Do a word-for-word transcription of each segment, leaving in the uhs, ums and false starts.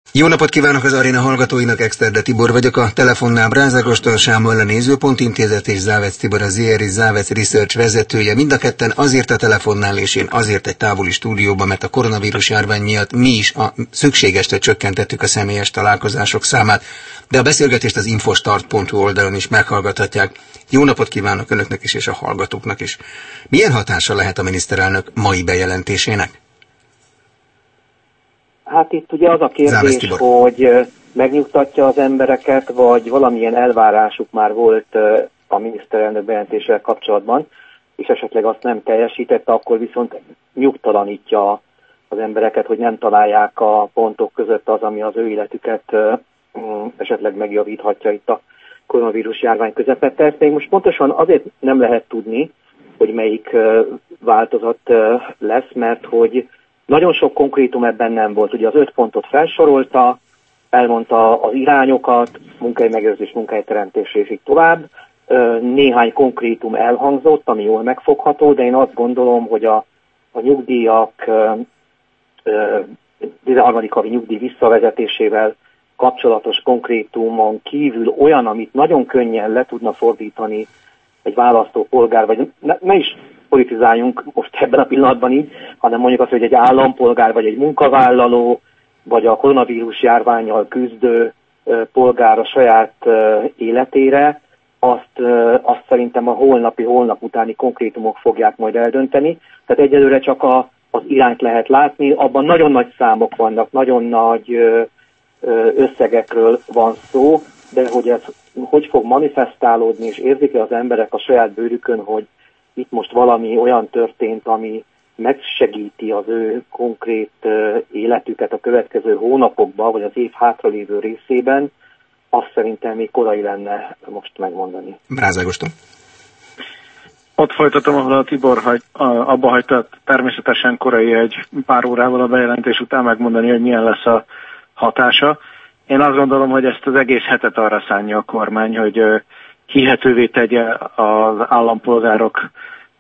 Jó napot kívánok az Aréna hallgatóinak, Exterde Tibor vagyok, a telefonnál Bráz Ágoston, Sámuel a Nézőpont Intézet és Závec Tibor, a zé er i Závec Research vezetője. Mind a ketten azért a telefonnál és én azért egy távoli stúdióban, mert a koronavírus járvány miatt mi is a szükségesre csökkentettük a személyes találkozások számát, de a beszélgetést az infostart pont hu oldalon is meghallgathatják. Jó napot kívánok Önöknek is és a hallgatóknak is. Milyen hatása lehet a miniszterelnök mai bejelentésének? Hát itt ugye az a kérdés, hogy megnyugtatja az embereket, vagy valamilyen elvárásuk már volt a miniszterelnök bejelentéssel kapcsolatban, és esetleg azt nem teljesítette, akkor viszont nyugtalanítja az embereket, hogy nem találják a pontok között az, ami az ő életüket esetleg megjavíthatja itt a koronavírus járvány közepette. Ezt még most pontosan azért nem lehet tudni, hogy melyik változat lesz, mert hogy nagyon sok konkrétum ebben nem volt. Ugye az öt pontot felsorolta, elmondta az irányokat, munkahely-megőrzés, munkahelyteremtés és így tovább. Néhány konkrétum elhangzott, ami jól megfogható, de én azt gondolom, hogy a, a nyugdíjak tizenharmadik havi nyugdíj visszavezetésével kapcsolatos konkrétumon kívül olyan, amit nagyon könnyen le tudna fordítani egy választópolgár, vagy ne, ne is politizáljunk most ebben a pillanatban így, hanem mondjuk azt, hogy egy állampolgár, vagy egy munkavállaló, vagy a koronavírus járvánnyal küzdő polgár a saját életére, azt, azt szerintem a holnapi, holnap utáni konkrétumok fogják majd eldönteni. Tehát egyelőre csak a, az irányt lehet látni, abban nagyon nagy számok vannak, nagyon nagy összegekről van szó, de hogy ez hogy fog manifestálódni, és érzik-e az emberek a saját bőrükön, hogy itt most valami olyan történt, ami megsegíti az ő konkrét életüket a következő hónapokban, vagy az év hátralévő részében, azt szerintem még korai lenne most megmondani. Bráz Ágoston. Ott folytatom, ahol a Tibor hagy, abba hagyta, természetesen korai egy pár órával a bejelentés után megmondani, hogy milyen lesz a hatása. Én azt gondolom, hogy ezt az egész hetet arra szánja a kormány, hogy hihetővé tegye az állampolgárok,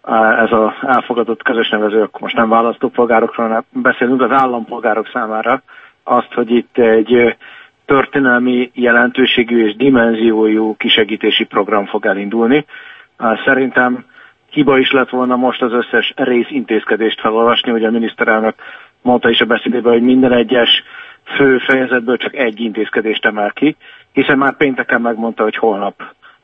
ez az elfogadott közös nevező, most nem választópolgárokról beszélünk, az állampolgárok számára azt, hogy itt egy történelmi jelentőségű és dimenziójú kisegítési program fog elindulni. Szerintem hiba is lett volna most az összes részintézkedést felolvasni, hogy a miniszterelnök mondta is a beszédében, hogy minden egyes fő fejezetből csak egy intézkedést emel ki, hiszen már pénteken megmondta, hogy holnap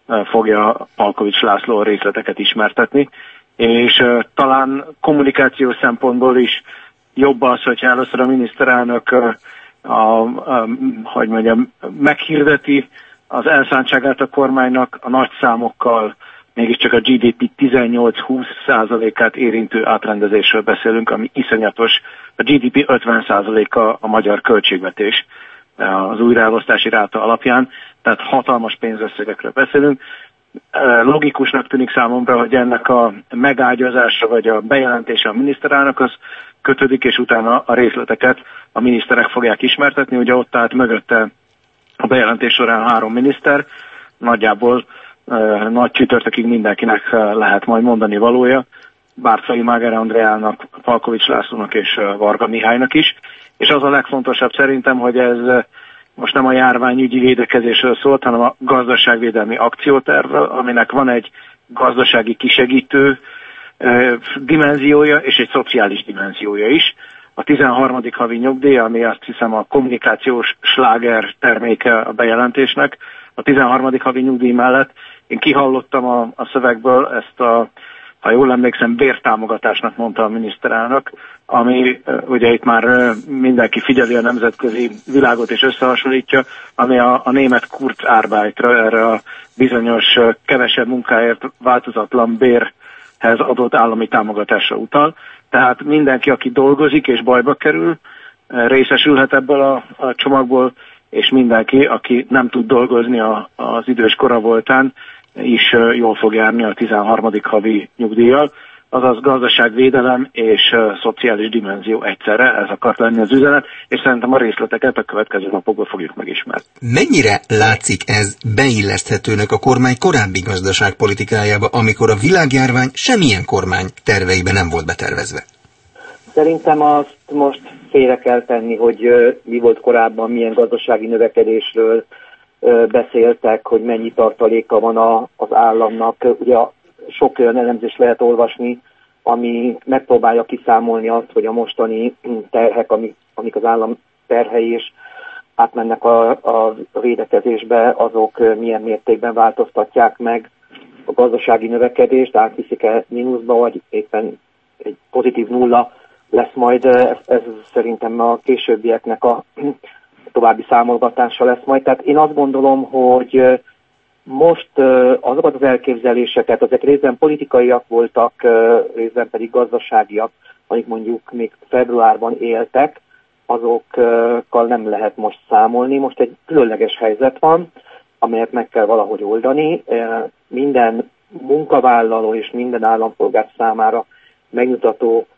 fogja Palkovics László a részleteket ismertetni, és uh, talán kommunikációs szempontból is jobb az, hogyha először a miniszterelnök uh, a, a, hogy mondjam, meghirdeti az elszántságát a kormánynak, a nagy számokkal, mégiscsak a gé dé pé tizennyolc-húsz százalékát érintő átrendezésről beszélünk, ami iszonyatos. A gé dé pé ötven százaléka a magyar költségvetés az újraelosztási ráta alapján, tehát hatalmas pénzösszegekről beszélünk. Logikusnak tűnik számomra, hogy ennek a megágyazása vagy a bejelentése a miniszterelnökhöz kötődik, és utána a részleteket a miniszterek fogják ismertetni. Ugye ott állt mögötte a bejelentés során három miniszter, nagyjából uh, nagy csütörtökig mindenkinek lehet majd mondani valója, Bárczai Máger Andreának, Palkovics Lászlónak és uh, Varga Mihálynak is. És az a legfontosabb szerintem, hogy ez uh, most nem a járványügyi védekezésről szólt, hanem a gazdaságvédelmi akciótervről, aminek van egy gazdasági kisegítő uh, dimenziója és egy szociális dimenziója is. A tizenharmadik havi nyugdíj, ami azt hiszem a kommunikációs sláger terméke a bejelentésnek, a tizenharmadik havi nyugdíj mellett én kihallottam a, a szövegből ezt a, ha jól emlékszem, bértámogatásnak mondta a miniszterelnök, ami ugye itt már mindenki figyeli a nemzetközi világot és összehasonlítja, ami a, a német Kurzarbeitre, erre a bizonyos kevesebb munkáért változatlan bérhez adott állami támogatásra utal. Tehát mindenki, aki dolgozik és bajba kerül, részesülhet ebből a, a csomagból, és mindenki, aki nem tud dolgozni a, az idős kora voltán, is jól fog járni a tizenharmadik havi nyugdíjjal. Azaz gazdaságvédelem és uh, szociális dimenzió egyszerre, ez akart lenni az üzenet, és szerintem a részleteket a következő napokban fogjuk megismerni. Mennyire látszik ez beilleszthetőnek a kormány korábbi gazdaságpolitikájába, amikor a világjárvány semmilyen kormány terveibe nem volt betervezve? Szerintem azt most félre kell tenni, hogy mi volt korábban, milyen gazdasági növekedésről beszéltek, hogy mennyi tartaléka van a, az államnak. Ugye sok olyan elemzést lehet olvasni, ami megpróbálja kiszámolni azt, hogy a mostani terhek, amik, amik az állam terhei és átmennek a, a védekezésbe, azok milyen mértékben változtatják meg a gazdasági növekedést, átviszik-e mínuszba, vagy éppen egy pozitív nulla lesz majd. Ez, ez szerintem a későbbieknek a további számolgatása lesz majd. Tehát én azt gondolom, hogy most azokat az elképzeléseket, ezek részben politikaiak voltak, részben pedig gazdaságiak, amik mondjuk még februárban éltek, azokkal nem lehet most számolni. Most egy különleges helyzet van, amelyet meg kell valahogy oldani. Minden munkavállaló és minden állampolgár számára megmutató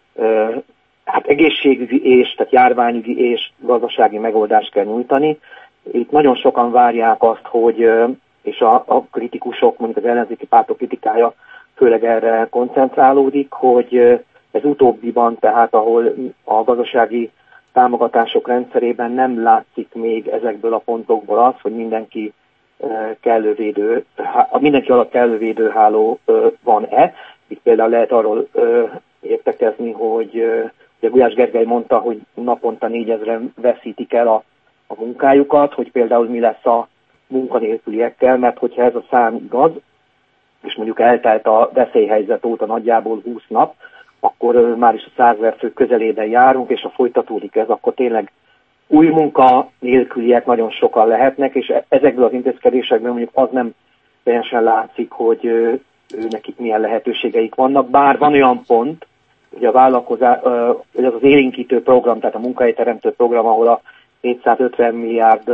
hát egészségügyi és, tehát járványügyi és gazdasági megoldást kell nyújtani. Itt nagyon sokan várják azt, hogy, és a, a kritikusok, mondjuk az ellenzéki pártok kritikája főleg erre koncentrálódik, hogy ez utóbbiban, tehát ahol a gazdasági támogatások rendszerében nem látszik még ezekből a pontokból az, hogy mindenki kellő védő, mindenki alatt kellő védőháló van-e. Itt például lehet arról értekezni, hogy ugye Gulyás Gergely mondta, hogy naponta négyezren veszítik el a, a munkájukat, hogy például mi lesz a munkanélküliekkel, mert hogyha ez a szám igaz, és mondjuk eltelt a veszélyhelyzet óta nagyjából húsz nap, akkor már is a százezer fő közelében járunk, és ha folytatódik ez, akkor tényleg új munkanélküliek nagyon sokan lehetnek, és ezekből az intézkedésekben mondjuk az nem teljesen látszik, hogy ő, ő nekik milyen lehetőségeik vannak, bár van olyan pont, hogy a vállalkozás, hogy az az élénkítő program, tehát a munkahelyteremtő program, ahol a hétszázötven milliárd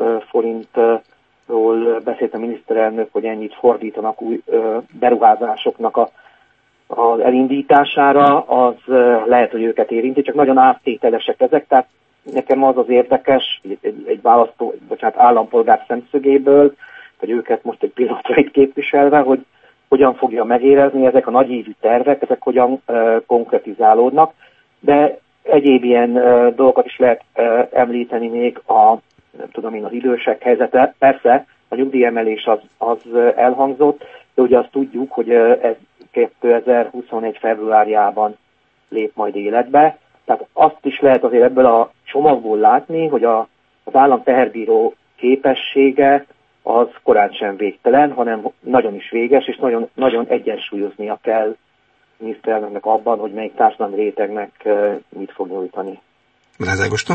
forintról beszélt a miniszterelnök, hogy ennyit fordítanak új beruházásoknak a, az elindítására, az lehet, hogy őket érinti, csak nagyon áttételesek ezek, tehát nekem az az érdekes, egy, egy választó, bocsánat, állampolgár szemszögéből, hogy őket most egy pillanatra itt képviselve, hogy hogyan fogja megérezni, ezek a nagyívű tervek, ezek hogyan uh, konkretizálódnak, de egyéb ilyen uh, dolgokat is lehet uh, említeni még a, nem tudom én, az idősek helyzete. Persze a nyugdíjemelés az, az uh, elhangzott, de ugye azt tudjuk, hogy uh, ez kétezer-huszonegy februárjában lép majd életbe. Tehát azt is lehet azért ebből a csomagból látni, hogy a, az állam teherbíró képessége az korán sem végtelen, hanem nagyon is véges, és nagyon, nagyon egyensúlyoznia kell miniszterelnöknek abban, hogy melyik társadalmi rétegnek mit fog nyújtani. Brázd Ágoston?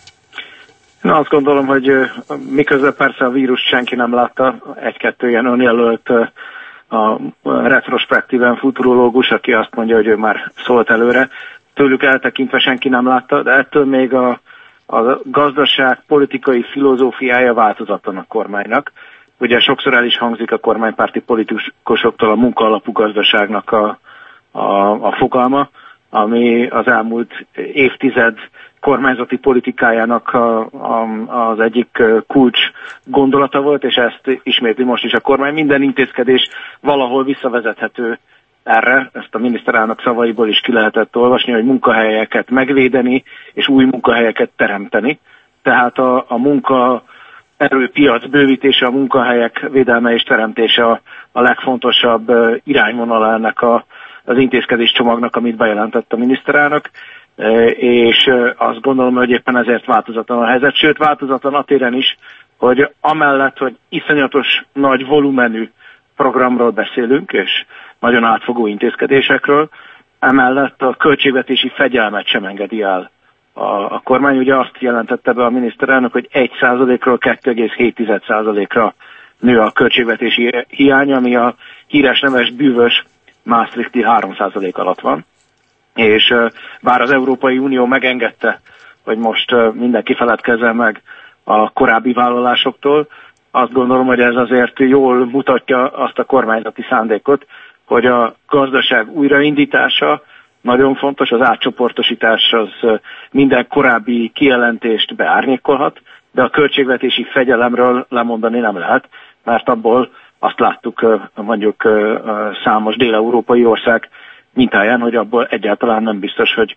Na, azt gondolom, hogy miközben persze a vírust senki nem látta, egy-kettő ilyen önjelölt a retrospektíven futurológus, aki azt mondja, hogy ő már szólt előre, tőlük eltekintve senki nem látta, de ettől még a a gazdaság politikai filozófiája változatlan a kormánynak. Ugye sokszor el is hangzik a kormánypárti politikusoktól a munkaalapú gazdaságnak a, a, a fogalma, ami az elmúlt évtized kormányzati politikájának a, a, az egyik kulcs gondolata volt, és ezt ismétli most is a kormány. Minden intézkedés valahol visszavezethető erre, ezt a miniszterelnök szavaiból is ki lehetett olvasni, hogy munkahelyeket megvédeni, és új munkahelyeket teremteni. Tehát a, a munkaerőpiac bővítése, a munkahelyek védelme és teremtése a, a legfontosabb irányvonala ennek a, az intézkedés csomagnak, amit bejelentett a miniszterelnök, és azt gondolom, hogy éppen ezért változatlan a helyzet, sőt változatlan a téren is, hogy amellett, hogy iszonyatos nagy volumenű programról beszélünk, és nagyon átfogó intézkedésekről, emellett a költségvetési fegyelmet sem engedi el a, a kormány. Ugye azt jelentette be a miniszterelnök, hogy egy százalékról két egész hét százalékra nő a költségvetési hiány, ami a híres neves bűvös Maastrichti három százalék alatt van. És bár az Európai Unió megengedte, hogy most mindenki feledkezzen meg a korábbi vállalásoktól, azt gondolom, hogy ez azért jól mutatja azt a kormányzati szándékot, hogy a gazdaság újraindítása nagyon fontos, az átcsoportosítás az minden korábbi kijelentést beárnyékolhat, de a költségvetési fegyelemről lemondani nem lehet, mert abból azt láttuk mondjuk számos dél-európai ország mintáján, hogy abból egyáltalán nem biztos, hogy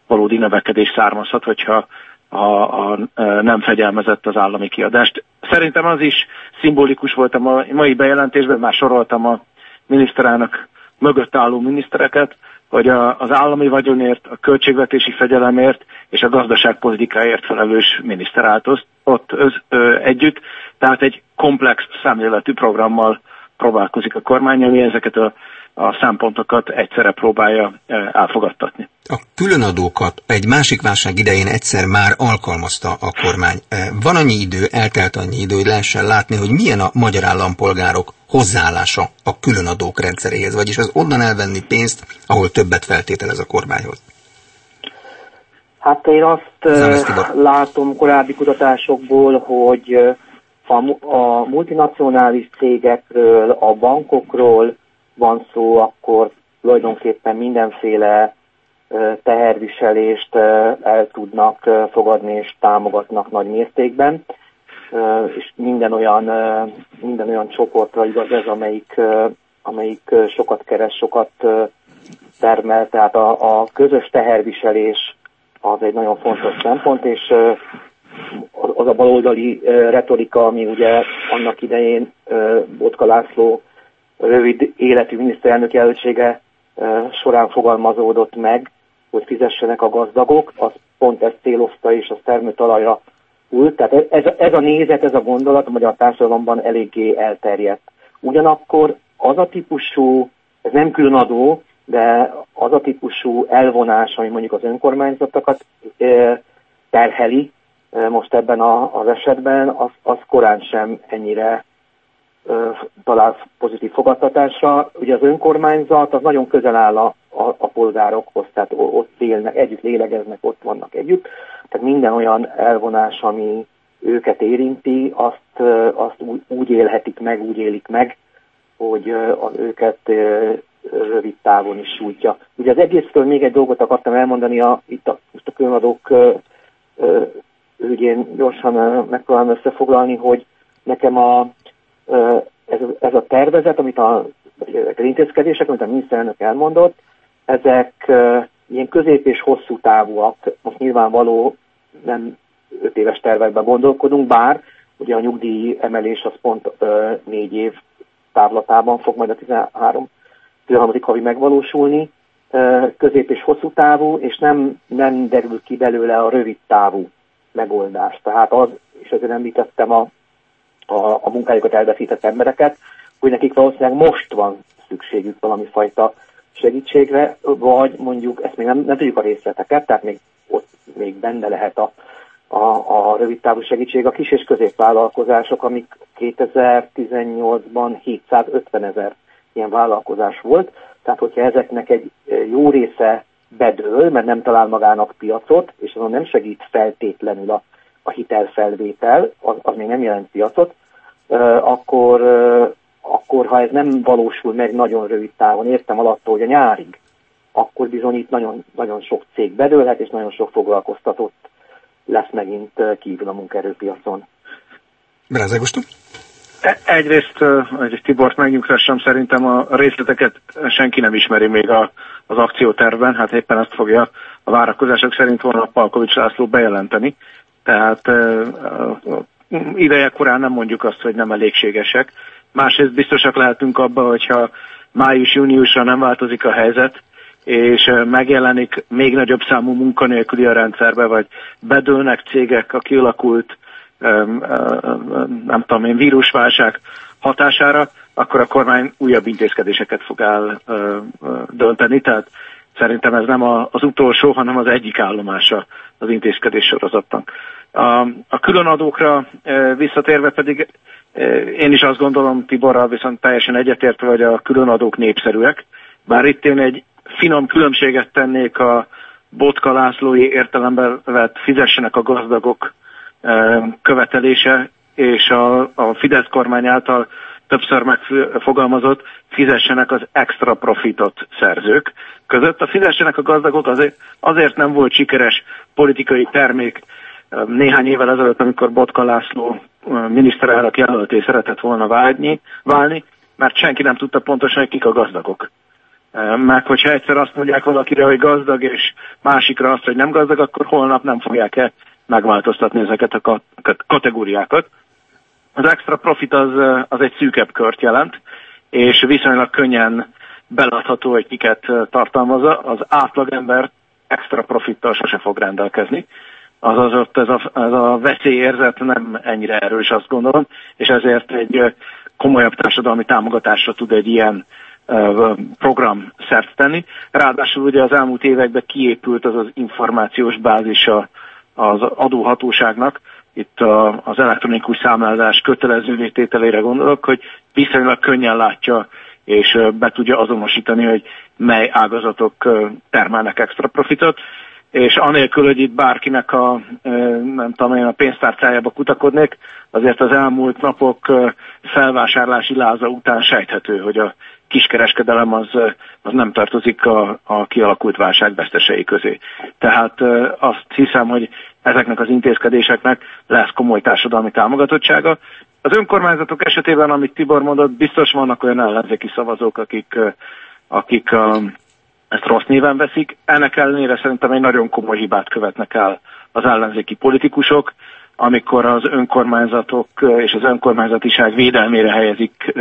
valódi növekedés származhat, hogyha ha, ha nem fegyelmezett az állami kiadást. Szerintem az is szimbolikus volt a mai bejelentésben, már soroltam a miniszterelnök mögött álló minisztereket, hogy a, az állami vagyonért, a költségvetési fegyelemért és a gazdaságpolitikáért felelős miniszter állt ott öz, ö, együtt, tehát egy komplex szemléletű programmal próbálkozik a kormány, ami ezeket a, a szempontokat egyszerre próbálja elfogadtatni. A különadókat egy másik válság idején egyszer már alkalmazta a kormány. Van annyi idő, eltelt annyi idő, hogy lehessen látni, hogy milyen a magyar állampolgárok hozzáállása a különadók rendszeréhez, vagyis az onnan elvenni pénzt, ahol többet feltételez a kormányhoz. Hát én azt látom korábbi kutatásokból, hogy a, a multinacionális cégekről, a bankokról van szó, akkor tulajdonképpen mindenféle teherviselést el tudnak fogadni és támogatnak nagy mértékben, és minden olyan, minden olyan csoportra igaz ez, amelyik, amelyik sokat keres, sokat termel, tehát a, a közös teherviselés az egy nagyon fontos szempont, és az a baloldali retorika, ami ugye annak idején Botka László rövid életű miniszterelnök jelöltsége során fogalmazódott meg, hogy fizessenek a gazdagok, az pont ezt célozta és a termőtalajra ült. Tehát ez, ez a nézet, ez a gondolat a magyar társadalomban eléggé elterjedt. Ugyanakkor az a típusú, ez nem különadó, de az a típusú elvonás, ami mondjuk az önkormányzatokat terheli most ebben a, az esetben, az, az korán sem ennyire talál pozitív fogadtatásra. Ugye az önkormányzat az nagyon közel áll a, a, a polgárokhoz, tehát ott élnek, együtt lélegeznek, ott vannak együtt. Tehát minden olyan elvonás, ami őket érinti, azt, azt úgy, úgy élhetik meg, úgy élik meg, hogy az őket rövid távon is sújtja. Ugye az egészről még egy dolgot akartam elmondani, a, itt a, most a különadók ügyén gyorsan megpróbálom összefoglalni, hogy nekem a Ez, ez a tervezet, amit a, ezek az intézkedések, amit a miniszterelnök elmondott, ezek uh, ilyen közép- és hosszú távúak. Most nyilvánvaló nem öt éves tervekben gondolkodunk, bár ugye a nyugdíj emelés az pont uh, négy év távlatában fog majd a tizenhárom tizenharmadik havi megvalósulni, uh, közép- és hosszú távú, és nem, nem derül ki belőle a rövid távú megoldás. Tehát az, és ezért említettem a A, a munkájukat elveszített embereket, hogy nekik valószínűleg most van szükségük valami fajta segítségre, vagy mondjuk, ezt még nem, nem tudjuk a részleteket, tehát még ott még benne lehet a, a, a rövidtávú segítség. A kis és középvállalkozások, amik kétezer-tizennyolcban hétszázötven ezer ilyen vállalkozás volt, tehát hogyha ezeknek egy jó része bedől, mert nem talál magának piacot, és azon nem segít feltétlenül a a hitelfelvétel, az, az még nem jelent piacot, uh, akkor, uh, akkor ha ez nem valósul meg nagyon rövid távon, értem alatt, hogy a nyárig, akkor bizony itt nagyon, nagyon sok cég bedőlhet, és nagyon sok foglalkoztatott lesz megint uh, kívül a munkaerőpiacon. Bráz Ágoston? Egyrészt, hogy Tibort megnyugtassam, szerintem a részleteket senki nem ismeri még a, az akciótervben, hát éppen ezt fogja a várakozások szerint holnap Palkovics László bejelenteni. Tehát uh, uh, ideje korán nem mondjuk azt, hogy nem elégségesek. Másrészt biztosak lehetünk abban, hogyha május-júniusra nem változik a helyzet, és uh, megjelenik még nagyobb számú munkanélküli a rendszerbe, vagy bedőlnek cégek a kialakult um, uh, nem tudom én, vírusválság hatására, akkor a kormány újabb intézkedéseket fog el uh, uh, dönteni. Tehát szerintem ez nem a, az utolsó, hanem az egyik állomása az intézkedés sorozatnak. A, a különadókra e, visszatérve pedig e, én is azt gondolom, Tiborral viszont teljesen egyetértve, hogy a különadók népszerűek. Bár itt én egy finom különbséget tennék a Botka Lászlói értelemben vett fizessenek a gazdagok e, követelése, és a, a Fidesz kormány által többször megfogalmazott fizessenek az extra profitot szerzők között. A fizessenek a gazdagok azért, azért nem volt sikeres politikai termék néhány évvel ezelőtt, amikor Botka László miniszterelnök jelölté szeretett volna válni, válni, mert senki nem tudta pontosan, hogy kik a gazdagok. Meg hogyha egyszer azt mondják valakire, hogy gazdag, és másikra azt, hogy nem gazdag, akkor holnap nem fogják-e megváltoztatni ezeket a kategóriákat. Az extra profit az, az egy szűkebb kört jelent, és viszonylag könnyen belátható, hogy kiket tartalmazza. Az átlagember extra profittal sose fog rendelkezni. Azaz ott ez a, ez a veszélyérzet nem ennyire erős, azt gondolom, és ezért egy komolyabb társadalmi támogatásra tud egy ilyen uh, program szert tenni. Ráadásul ugye az elmúlt években kiépült az az információs bázisa az adóhatóságnak, itt a, az elektronikus számlázás kötelezővé tételére gondolok, hogy viszonylag könnyen látja és be tudja azonosítani, hogy mely ágazatok termelnek extra profitot, és anélkül, hogy itt bárkinek a, nem tudom én, a pénztárcájába kutakodnék, azért az elmúlt napok felvásárlási láza után sejthető, hogy a kiskereskedelem az, az nem tartozik a, a kialakult válság vesztesei közé. Tehát azt hiszem, hogy ezeknek az intézkedéseknek lesz komoly társadalmi támogatottsága. Az önkormányzatok esetében, amit Tibor mondott, biztos vannak olyan ellenzéki szavazók, akik, akik ezt rossz néven veszik. Ennek ellenére szerintem egy nagyon komoly hibát követnek el az ellenzéki politikusok, amikor az önkormányzatok és az önkormányzatiság védelmére helyezik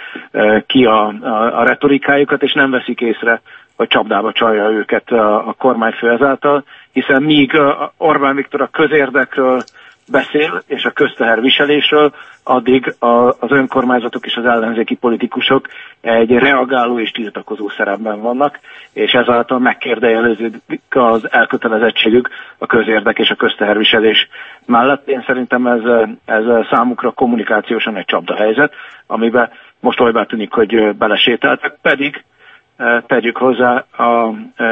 ki a, a, a retorikájukat, és nem veszik észre, hogy csapdába csalja őket a, a kormányfő ezáltal, hiszen míg Orbán Viktor a közérdekről beszél, és a közteherviselésről, addig a, az önkormányzatok és az ellenzéki politikusok egy reagáló és tiltakozó szerepben vannak, és ezáltal megkérdőjeleződik az elkötelezettségük a közérdek és a közteherviselés mellett. Én szerintem ez, ez számukra kommunikációsan egy csapdahelyzet, amiben most olybá tűnik, hogy belesétáltak, pedig tegyük hozzá, a, a,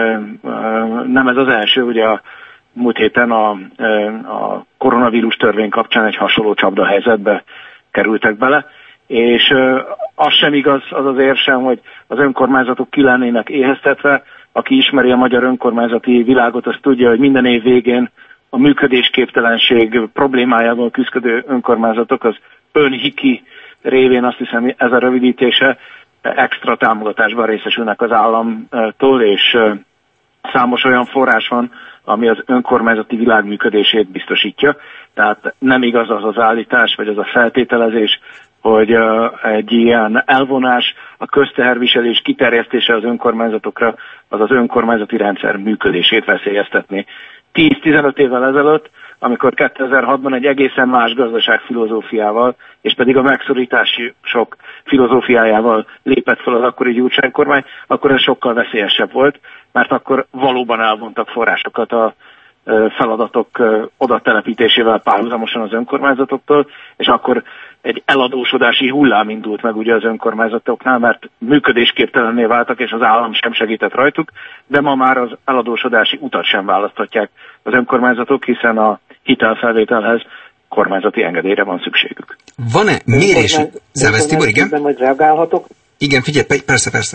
a, nem ez az első, ugye a múlt héten a, a koronavírus törvény kapcsán egy hasonló csapdahelyzetbe kerültek bele, és az sem igaz az az ér sem, hogy az önkormányzatok ki lennének éheztetve. Aki ismeri a magyar önkormányzati világot, az tudja, hogy minden év végén a működésképtelenség problémájával küzdő önkormányzatok az önhiki révén, azt hiszem ez a rövidítése, extra támogatásban részesülnek az államtól, és számos olyan forrás van, ami az önkormányzati világ működését biztosítja. Tehát nem igaz az az állítás, vagy az a feltételezés, hogy egy ilyen elvonás, a közteherviselés kiterjesztése az önkormányzatokra, az az önkormányzati rendszer működését veszélyeztetné. tíz-tizenöt évvel ezelőtt, amikor kétezer-hatban egy egészen más gazdaságfilozófiával, és pedig a megszorítási sok filozófiájával lépett fel az akkori Gyurcsány kormány, akkor ez sokkal veszélyesebb volt, mert akkor valóban elvontak forrásokat a feladatok oda telepítésével párhuzamosan az önkormányzatoktól, és akkor egy eladósodási hullám indult meg ugye az önkormányzatoknál, mert működésképtelenné váltak, és az állam sem segített rajtuk, de ma már az eladósodási utat sem választhatják az önkormányzatok, hiszen a hitelfelvételhez kormányzati engedélyre van szükségük. Van-e mérés? Závesz Tibor, igen? Majd reagálhatok? Igen, figyelj, persze, persze.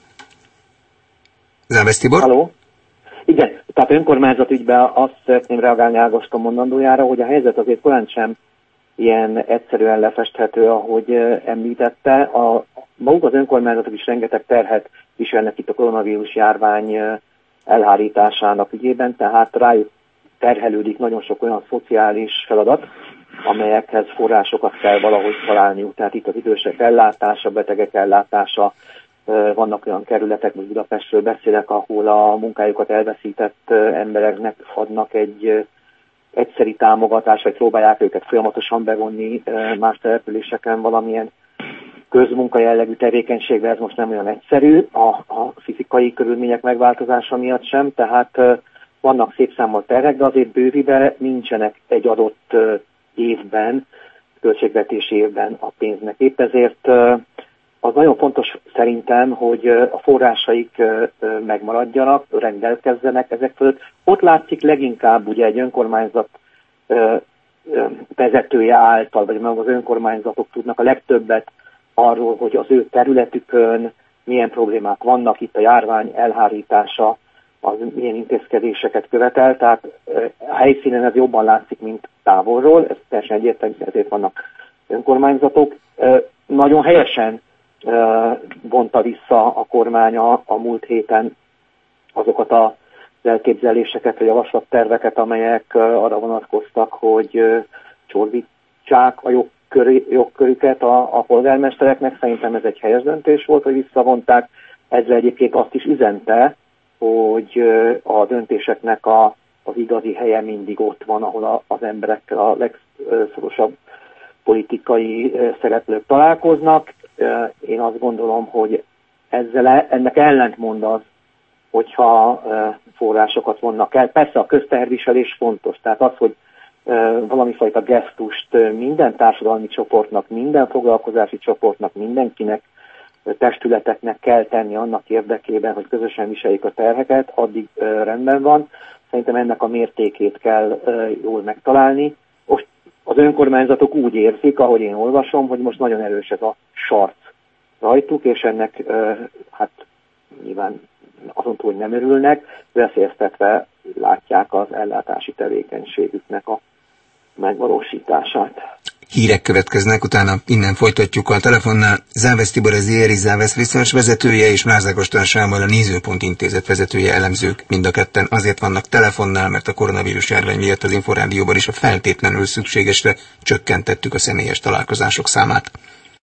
Závesz Tibor? Halló? Igen, tehát önkormányzat ügyben azt szeretném reagálni Ágoston mondandójára, hogy a helyzet azért korán sem ilyen egyszerűen lefesthető, ahogy említette. A, maguk az önkormányzatok is rengeteg terhet viselnek itt a koronavírus járvány elhárításának ügyében, tehát rájuk terhelődik nagyon sok olyan szociális feladat, amelyekhez forrásokat kell valahogy találniuk. Tehát itt az idősek ellátása, betegek ellátása, vannak olyan kerületek, most Budapestről beszélek, ahol a munkájukat elveszített embereknek adnak egy egyszeri támogatást, vagy próbálják őket folyamatosan bevonni más településeken valamilyen közmunka jellegű tevékenységbe. Ez most nem olyan egyszerű, a, a fizikai körülmények megváltozása miatt sem, tehát vannak szép számmal terhek, de azért bővibe nincsenek egy adott évben, költségvetési évben a pénznek. Épp ezért az nagyon fontos szerintem, hogy a forrásaik megmaradjanak, rendelkezzenek ezek fölött. Ott látszik leginkább ugye egy önkormányzat vezetője által, vagy meg az önkormányzatok tudnak a legtöbbet arról, hogy az ő területükön milyen problémák vannak, itt a járvány elhárítása, az milyen intézkedéseket követel, tehát a helyszínen ez jobban látszik, mint távolról, ez teljesen egyértelmű, ezért vannak önkormányzatok. Nagyon helyesen vonta vissza a kormány a, a múlt héten azokat az elképzeléseket, a javaslatterveket, amelyek arra vonatkoztak, hogy csorbítsák a jogkörü, jogkörüket a, a polgármestereknek. Szerintem ez egy helyes döntés volt, hogy visszavonták. Ezzel egyébként azt is üzente, hogy a döntéseknek a, az igazi helye mindig ott van, ahol a, az emberekkel a legszorosabb politikai szereplők találkoznak. Én azt gondolom, hogy ezzel ennek ellentmond az, hogyha forrásokat vonnak el. Persze a közteherviselés fontos, tehát az, hogy valamifajta gesztust minden társadalmi csoportnak, minden foglalkozási csoportnak, mindenkinek, testületeknek kell tenni annak érdekében, hogy közösen viseljék a terheket, addig rendben van. Szerintem ennek a mértékét kell jól megtalálni. Most az önkormányzatok úgy érzik, ahogy én olvasom, hogy most nagyon erős ez a sarc rajtuk, és ennek hát nyilván azon túl, hogy nem örülnek, veszélyeztetve látják az ellátási tevékenységüknek a megvalósítását. Hírek következnek, utána innen folytatjuk a telefonnál. Závesz Tibor, az zé er i Závesz Research vezetője, és Lázár Sámuel, a Nézőpont Intézet vezetője, elemzők mind a ketten azért vannak telefonnál, mert a koronavírus járvány miatt az Inforádióban is a feltétlenül szükségesre csökkentettük a személyes találkozások számát.